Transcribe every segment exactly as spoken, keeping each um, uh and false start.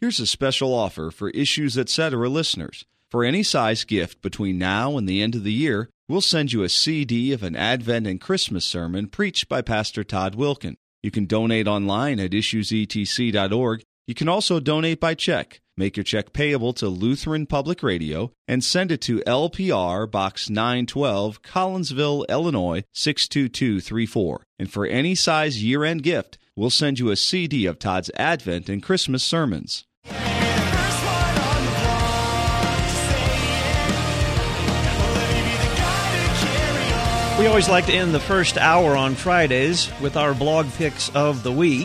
Here's a special offer for Issues Etc. listeners. For any size gift between now and the end of the year, we'll send you a C D of an Advent and Christmas sermon preached by Pastor Todd Wilken. You can donate online at issues e t c dot org. You can also donate by check. Make your check payable to Lutheran Public Radio and send it to L P R Box nine twelve, Collinsville, Illinois six two two three four. And for any size year-end gift, we'll send you a C D of Todd's Advent and Christmas sermons. We always like to end the first hour on Fridays with our blog picks of the week.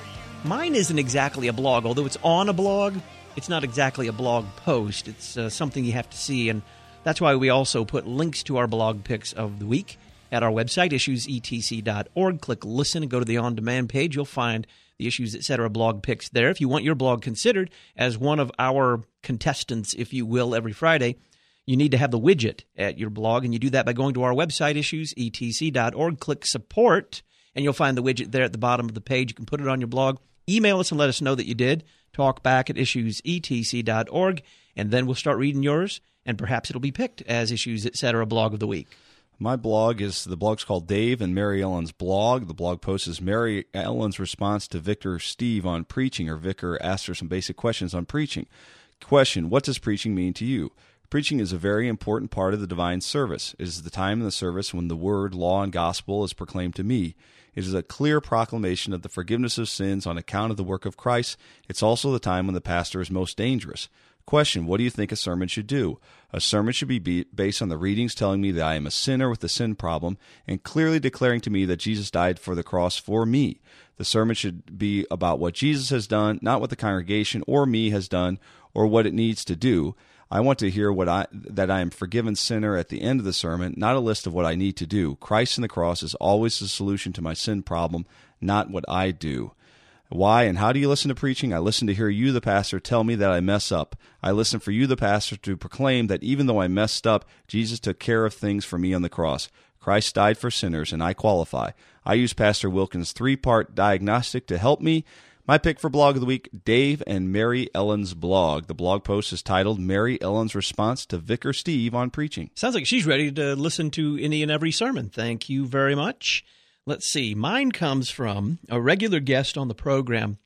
Mine isn't exactly a blog, although it's on a blog. It's not exactly a blog post. It's uh, something you have to see, and that's why we also put links to our blog picks of the week at our website, issues e t c dot org. Click Listen and go to the on-demand page. You'll find the Issues Etc. blog picks there. If you want your blog considered as one of our contestants, if you will, every Friday, you need to have the widget at your blog, and you do that by going to our website, issues e t c dot org. Click Support, and you'll find the widget there at the bottom of the page. You can put it on your blog. Email us and let us know that you did. Talk back at issues e t c dot org, and then we'll start reading yours, and perhaps it'll be picked as Issues Etc. blog of the week. My blog is, the blog's called Dave and Mary Ellen's Blog. The blog post is Mary Ellen's response to Vicar Steve on preaching, or Vicar asked her some basic questions on preaching. Question, what does preaching mean to you? Preaching is a very important part of the divine service. It is the time in the service when the word, law, and gospel is proclaimed to me. It is a clear proclamation of the forgiveness of sins on account of the work of Christ. It's also the time when the pastor is most dangerous. Question, what do you think a sermon should do? A sermon should be based on the readings telling me that I am a sinner with a sin problem and clearly declaring to me that Jesus died for the cross for me. The sermon should be about what Jesus has done, not what the congregation or me has done or what it needs to do. I want to hear what I that I am forgiven sinner at the end of the sermon, not a list of what I need to do. Christ and the cross is always the solution to my sin problem, not what I do. Why and how do you listen to preaching? I listen to hear you, the pastor, tell me that I mess up. I listen for you, the pastor, to proclaim that even though I messed up, Jesus took care of things for me on the cross. Christ died for sinners, and I qualify. I use Pastor Wilken's three-part diagnostic to help me. My pick for blog of the week, Dave and Mary Ellen's Blog. The blog post is titled Mary Ellen's Response to Vicar Steve on Preaching. Sounds like she's ready to listen to any and every sermon. Thank you very much. Let's see. Mine comes from a regular guest on the program,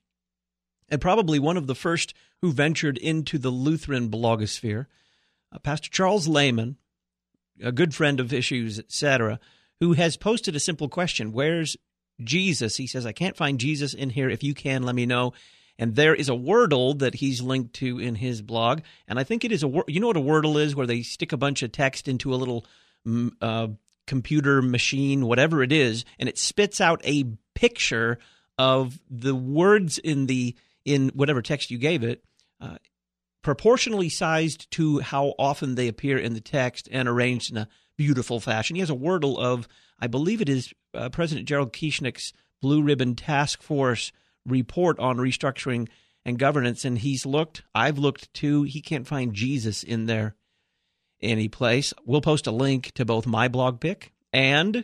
and probably one of the first who ventured into the Lutheran blogosphere, uh, Pastor Charles Lehman, a good friend of Issues, et cetera, who has posted a simple question: where's Jesus? He says, I can't find Jesus in here. If you can, let me know. And there is a Wordle that he's linked to in his blog. And I think it is a, you know what a Wordle is, where they stick a bunch of text into a little uh, computer machine, whatever it is, and it spits out a picture of the words in the in whatever text you gave it, uh, proportionally sized to how often they appear in the text and arranged in a beautiful fashion. He has a Wordle of, I believe it is uh, President Gerald Kieschnick's Blue Ribbon Task Force report on restructuring and governance, and he's looked, I've looked too, he can't find Jesus in there any place. We'll post a link to both my blog pick and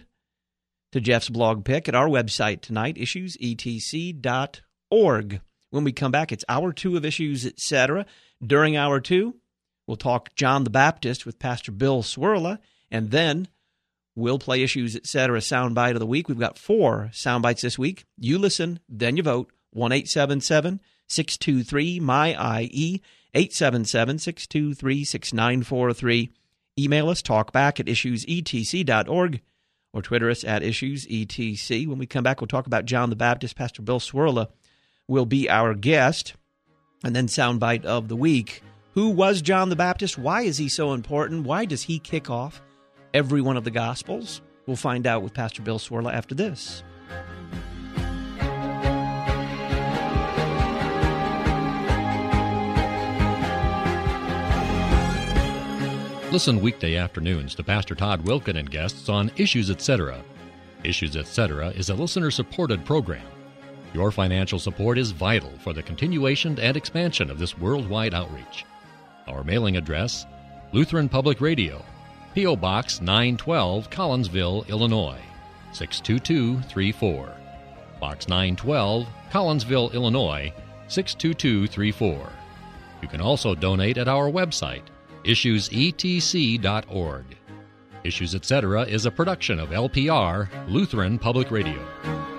to Jeff's blog pick at our website tonight, issues e t c dot org. When we come back, it's hour two of Issues, et cetera. During hour two, we'll talk John the Baptist with Pastor Bill Swirla, and then we'll play Issues, et cetera. Soundbite of the week. We've got four soundbites this week. You listen, then you vote. one eight seven seven, six two three, M Y I E, eight seven seven, six two three, six nine four three. Email us, talkback at issues e t c dot org, or Twitter us at issues e t c. When we come back, we'll talk about John the Baptist. Pastor Bill Swirla will be our guest. And then soundbite of the week. Who was John the Baptist? Why is he so important? Why does he kick off every one of the Gospels? We'll find out with Pastor Bill Swirla after this. Listen weekday afternoons to Pastor Todd Wilken and guests on Issues, et cetera. Issues, et cetera is a listener-supported program. Your financial support is vital for the continuation and expansion of this worldwide outreach. Our mailing address, Lutheran Public Radio, P O. Box nine twelve, Collinsville, Illinois, six two two three four. Box nine twelve, Collinsville, Illinois, six two two three four. You can also donate at our website, issues e t c dot org. Issues Etc. is a production of L P R, Lutheran Public Radio.